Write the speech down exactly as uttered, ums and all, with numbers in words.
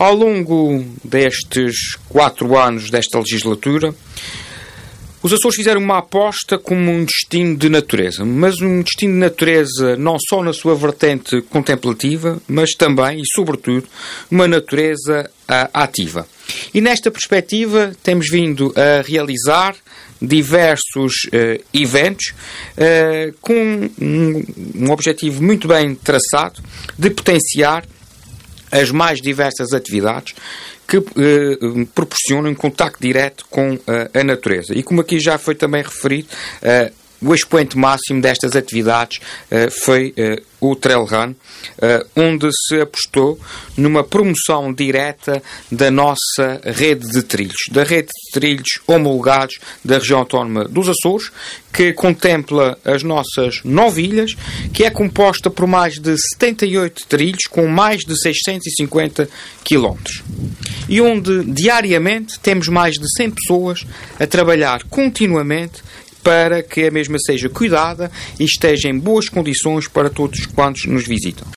Ao longo destes quatro anos desta legislatura, os Açores fizeram uma aposta como um destino de natureza, mas um destino de natureza não só na sua vertente contemplativa, mas também e sobretudo uma natureza uh, ativa. E nesta perspectiva temos vindo a realizar diversos uh, eventos uh, com um, um objetivo muito bem traçado de potenciar as mais diversas atividades que eh, proporcionam um contacto direto com eh, a natureza. E como aqui já foi também referido, eh, o expoente máximo destas atividades uh, foi uh, o Trail Run, uh, onde se apostou numa promoção direta da nossa rede de trilhos, da rede de trilhos homologados da região autónoma dos Açores, que contempla as nossas nove ilhas, que é composta por mais de setenta e oito trilhos com mais de seiscentos e cinquenta quilómetros. E onde diariamente temos mais de cem pessoas a trabalhar continuamente para que a mesma seja cuidada e esteja em boas condições para todos quantos nos visitam.